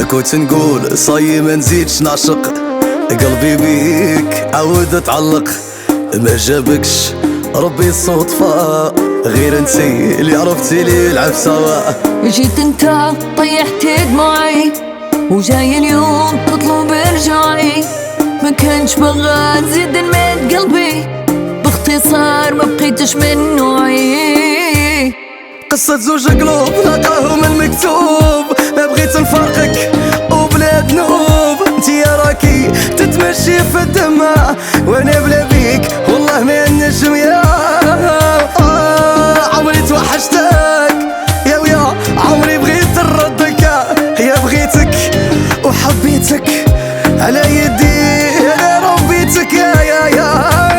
كنت نقول صاي ما نزيدش نعشق، قلبي بيك عاود اتعلق. ما جابكش ربي الصدفة، غير انتي اللي عرفتي لي العب سوا. جيت انت طيحت دموعي، وجاي اليوم تطلب رجعي. ما كانش بغى نزيد نمد قلبي، باختصار ما بقيتش من نوعي. قصة زوج قلوب لقاهم المكتوب، ما بغيت نفارقك وبلا ذنوب. انتي راكي تتمشي في الدماء، وانا بلا بيك والله ما النجم. يا عمري توحشتك يا عمري بغيت نردك. يا بغيتك وحبيتك على يدي انا ربيتك. يا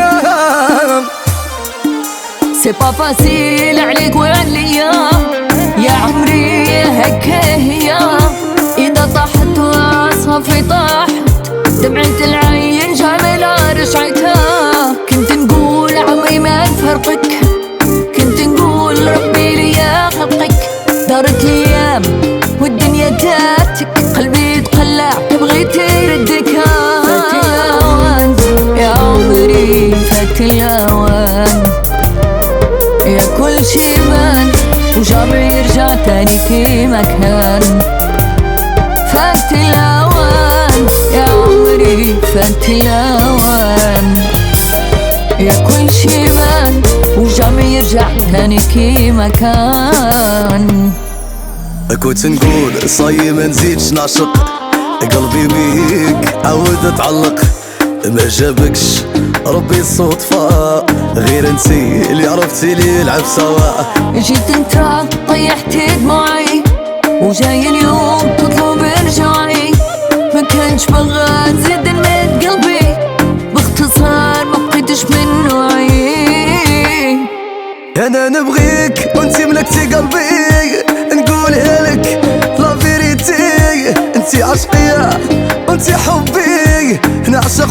سي با فاسيل عليك وعليا يا عمري، هكا هي. إذا طاحت وعصافي طاحت، دمعة العين جاملة رجعتها. كنت نقول عمري ما نفرقك، كنت نقول ربي ليا خلقك. دارت الأيام والدنيا دارتك، قلبي تقلع بغيت يردك. فات الأوان يا عمري، فات الأوان. يا كل شي بان وجامعي يرجع تاني كيما كان. فات الأوان يا عمري، فات الأوان. يا كل شي بان وجامعي يرجع تاني كيما كان. كنت نقول صاي ما نزيدش نعشق، قلبي بيك عاود اتعلق. ما جابكش ربي الصدفة، غير انتي اللي عرفتي لي العب سوا. جيت انت طيحت دموعي، وجاي اليوم تطلب رجعي. ما كانش بغى نزيد نمد قلبي، باختصار ما بقيتش من نوعي. انا نبغيك وانتي ملكتي قلبي، نقولها لك لا فيريتي. انتي عشقية وانتي حبي، نعشق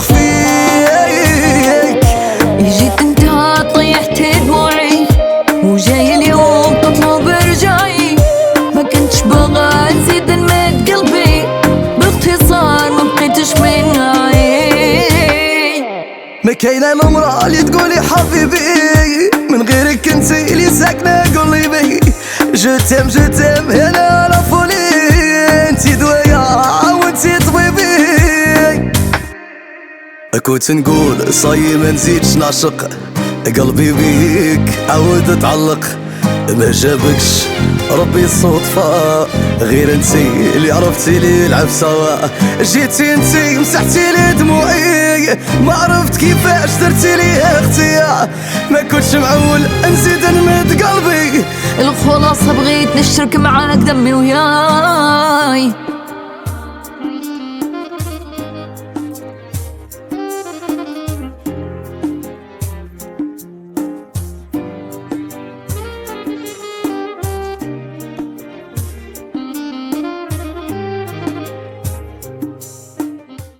فيك. جيت انت طيحت دموعي، وجاي اليوم تطلب رجعي. ما كنتش بغى نزيد نمد قلبي، باختصار ما بقيتش من نوعي. ما كاينه المرأة اللي تقولي حبيبي، من غيرك انتي اللي ساكنة قلبي. جو تيم هنا على فولي، انتي دوايا وانتي طبيبي. كنت نقول صاي ما نزيدش نعشق، قلبي بيك عاود اتعلق. ما جابكش ربي الصدفة، غير انتي اللي عرفتي لي العب سوا. جيتي انتي مسحتي لي دموعي، ما عرفت كيفاش درتي لي اختي. ما كنتش معول نزيد نمد قلبي. الخلاصة بغيت نشترك معاك دمي وياي.